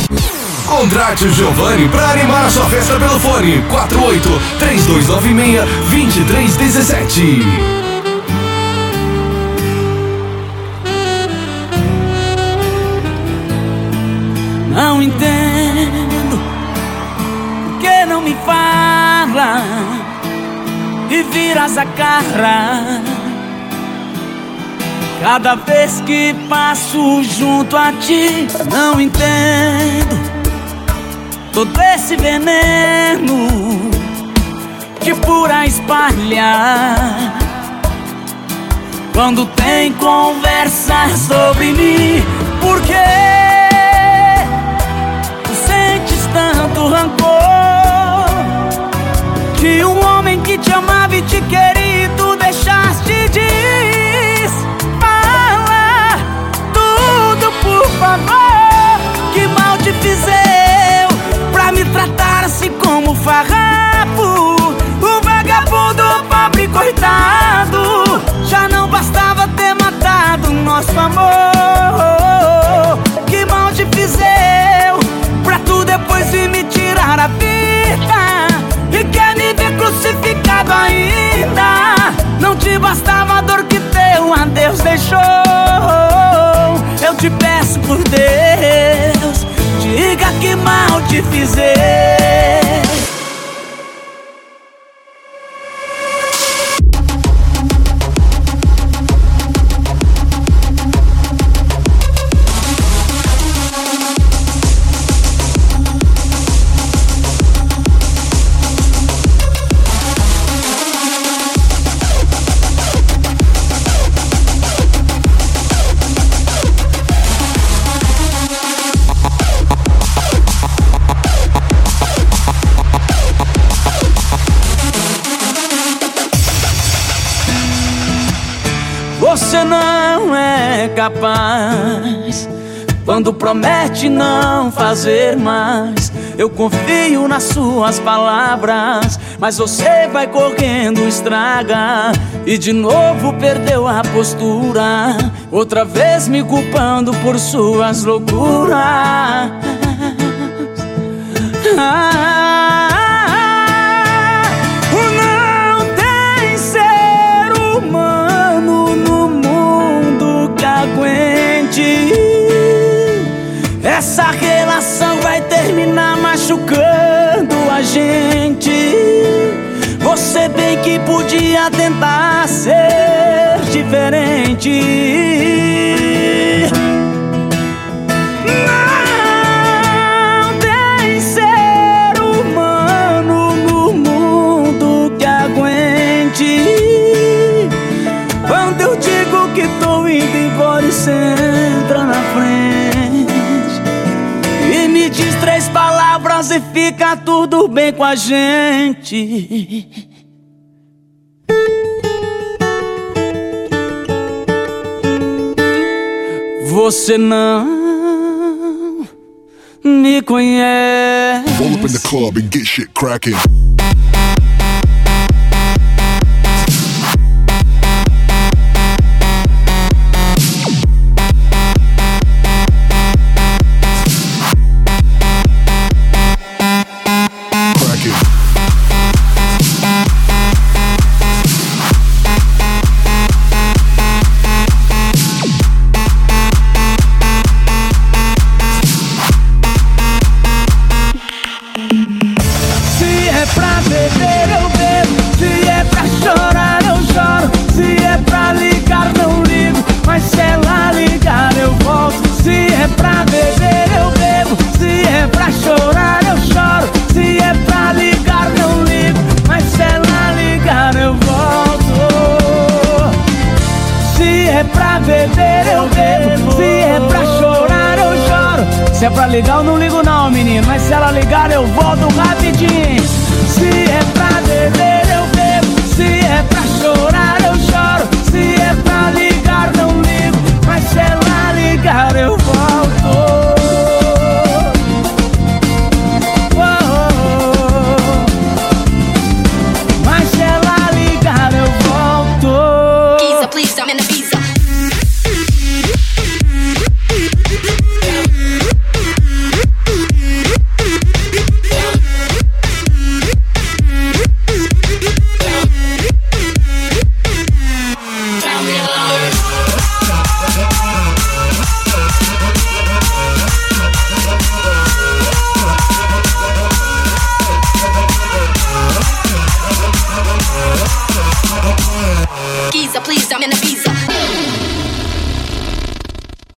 Contrate o Giovanni para animar a sua festa pelo fone 48-3296-2317. Não entendo por que não me fala e viras a cara cada vez que passo junto a ti. Não entendo todo esse veneno que por aí espalha quando tem conversa sobre mim. Por que tu sentes tanto rancor de um homem que te amava e te queria e tu deixaste de falar tudo, por favor? Que mal te fiz eu pra me tratar assim como farrapo? O vagabundo, pobre coitado, já não bastava ter matado nosso amor. Que mal te fiz eu pra tu depois vir me tirar a vida e quer me ver crucificado ainda? Não te bastava a dor que teu adeus deixou. Eu te peço por Deus, diga que mal te fiz eu. Você não é capaz quando promete não fazer mais. Eu confio nas suas palavras, mas você vai correndo, estraga e de novo perdeu a postura, outra vez me culpando por suas loucuras. Não tem ser humano no mundo que aguente. Essa relação vai terminar machucando a gente. Você bem que podia tentar ser diferente. Não tem ser humano no mundo que aguente. Quando eu digo que tô indo embora e cê entra na frente e me diz 3 palavras e fica tudo bem com a gente. Você não me conhece. Roll up in the club and get shit cracking. Se é pra ligar eu não ligo não, menino, mas se ela ligar eu volto rapidinho. Se é pra beber eu bebo, se é pra chorar eu choro, se é pra ligar não ligo, mas se ela ligar eu volto. Mas se ela ligar eu volto. Visa, please, I'm in the visa. please, I'm in the beat.